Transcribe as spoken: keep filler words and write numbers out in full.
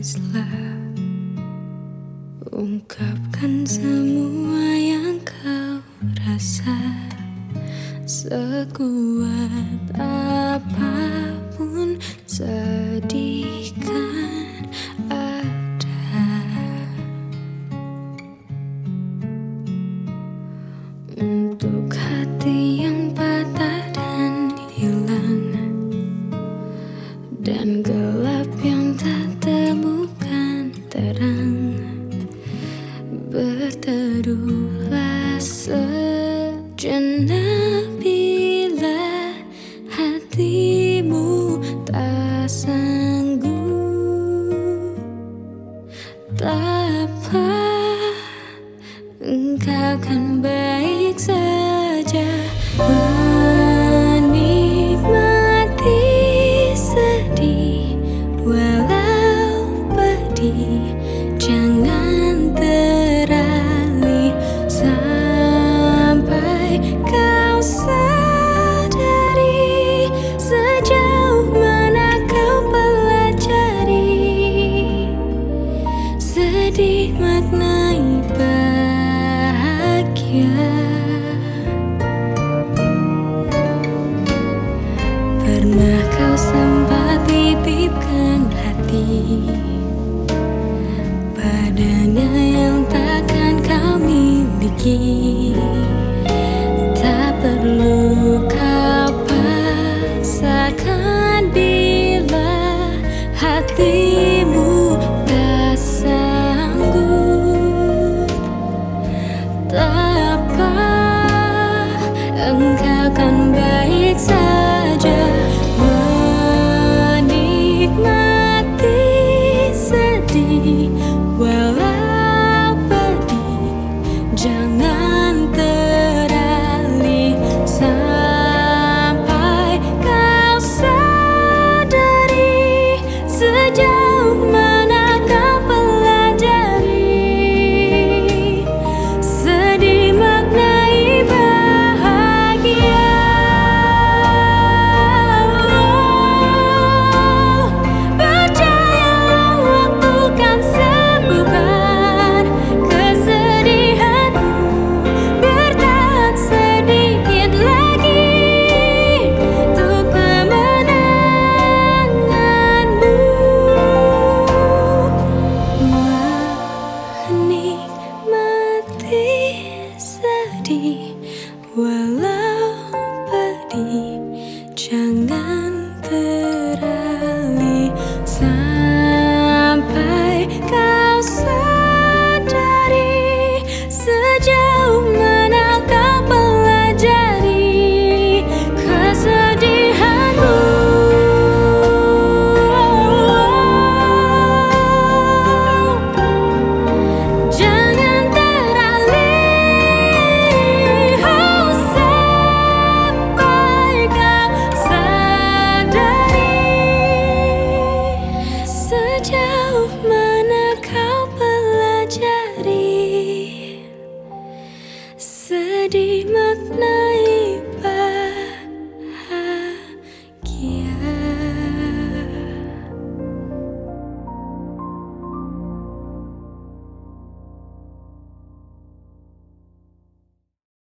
Tangislah, ungkapkan semua yang kau rasa. Sekuat apapun sedih kan ada. Untuk hati yang patah dan hilang, dan gelap yang tak temukan terang, berteduhlah sejenak bila hatimu tak sanggup. Tak apa, engkau kan baik saja. Menikmati sedih walau pedih, jangan teralih sampai kau sadari sejauh mana kau pelajari. Sedih maknai bahagia. Pernah kau sempat titipkan hati padanya yang takkan kau miliki. Tak perlu kau paksakan bila hatimu tak sanggup. Tak apa, engkau kan baik saja. Menikmati sedih walau pedih, jangan teralih sampai kau sadari sejauh mana kau pelajari. Sedih maknai bahagia. Percayalah waktu kan sembuhkan kesedihanmu. Bertahan sedikit lagi untuk kemenanganmu. Menikmati sedih walau pedih, jangan teralih sampai kau sadari sejauh mana kau pelajari kesedihanmu. Jangan teralih oh, sampai kau sadari sejauh mana kau pelajari. Sedih maknai